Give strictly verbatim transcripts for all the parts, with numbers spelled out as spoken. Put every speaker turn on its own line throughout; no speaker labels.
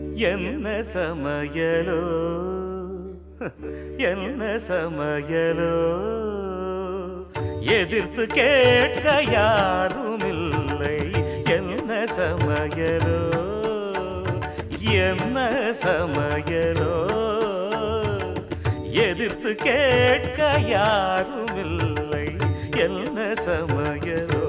என்ன சமையலோ என்ன சமையலோ எதிர்த்து கேட்க யாரும் இல்லை என்ன சமையலோ என்ன சமையலோ எதிர்த்து கேட்க யாரும் இல்லை என்ன சமையலோ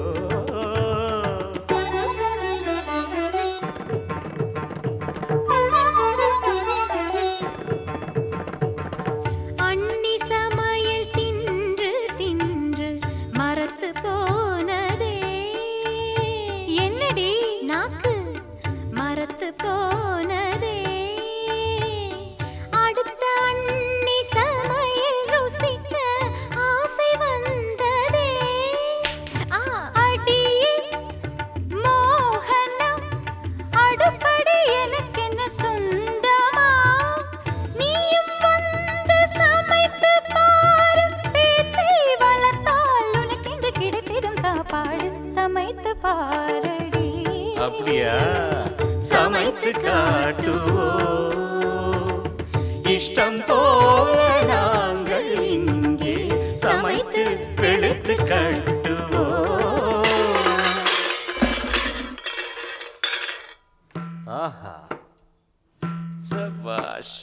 அப்படியா சமைத்து காட்டுவோ இஷ்டம் போல நாங்கள் இங்கே சமைத்து வெளுத்து கட்டுவோ ஆஹா சபாஷ்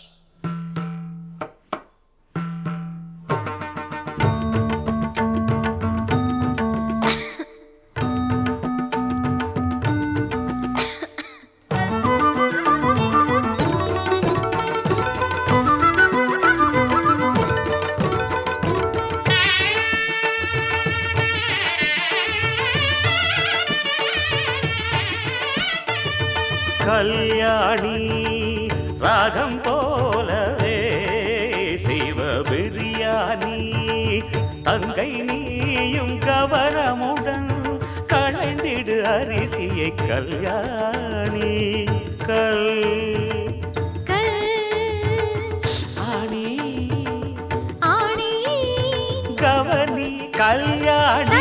கல்யாணி ராகம் போலவே செய்வ பிரியாணி தங்கை நீயும் கவனமுடன் களைந்திடு அரிசியை கல்யாணி கல் ஆணி ஆணி கவனி கல்யாணி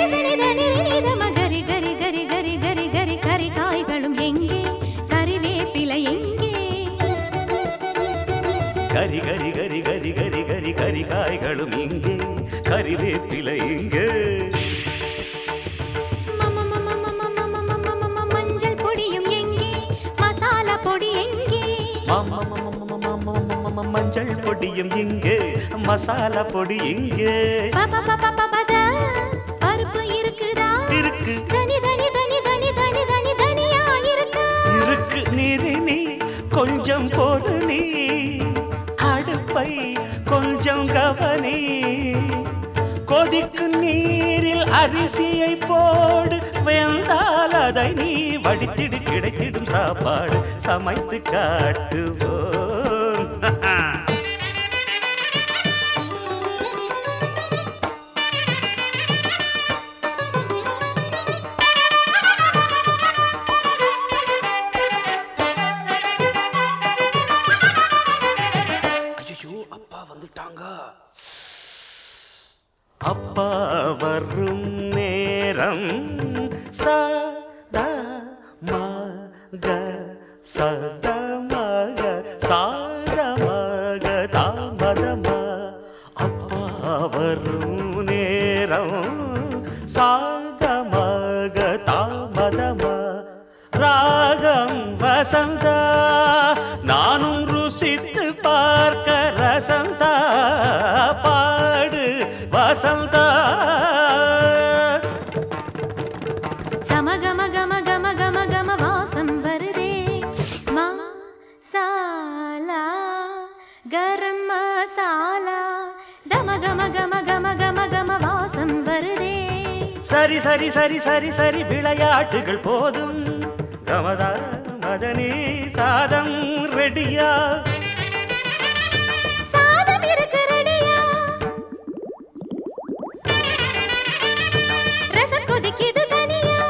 கரி கரி கரி கரி கரி கரி கரி காய்களும் இங்கே கறிவேப்பிலை இங்கே
மஞ்சள் பொடியும் எங்கே மசாலா பொடி எங்கே
மஞ்சள் பொடியும் இங்கே மசாலா பொடி இங்கே
பருப்பு இருக்குதா
இருக்கு
தனி தனி தனி தனி தனி தனி தனியா இருக்கா
இருக்கு நீரி நீ கொஞ்சம் போது நீ அடுப்பை கொஞ்சம் கவனி கொதிக்கு நீரில் அரிசியை போடு வெந்தால் அதை நீ வடித்திடு கிடைத்திடும் சாப்பாடு சமைத்து காட்டுவோம் அப்பா வரும் நேரம் சதா மக சதா மக சாத மக தாமதமா அப்பா வரும் நேரம் சாத மக தாமதமா ராகம் வசந்தா நானும் ருசித்து பார்க்க ரசந்தா பாடு வசந்தா
சமகம கம கம கம கம வாசம் வருதே மசாலா கரம் மசாலா தம கம கம கம கம கம வாசம் வருதே
சரி சரி சரி சரி சரி விளையாட்டுகள் போதும் கமதா மதனி சாதம் ரெடியா
சாதம் இருக்கு ரெடியா ரசம் கொதிக்குது தனியா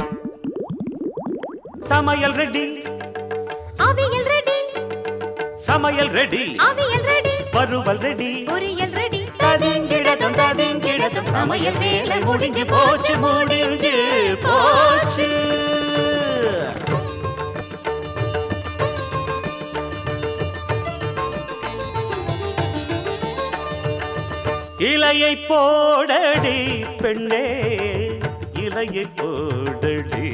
சமையல் ரெடி
அவியல் ரெடி
சமையல் ரெடி
அவியல் ரெடி
வறுவல் ரெடி
பொரியல் ரெடி
ததிங்கிடதும் ததிங்கிடதும் சமையல் வேலை முடிஞ்சு போச்சு முடிஞ்சு போச்சு இலையை போடடி பெண்ணே இலையை போடடி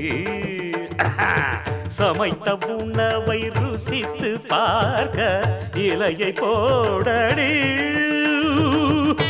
சமைத்த உணவை ருசித்து பார்க்க இலையை போடடி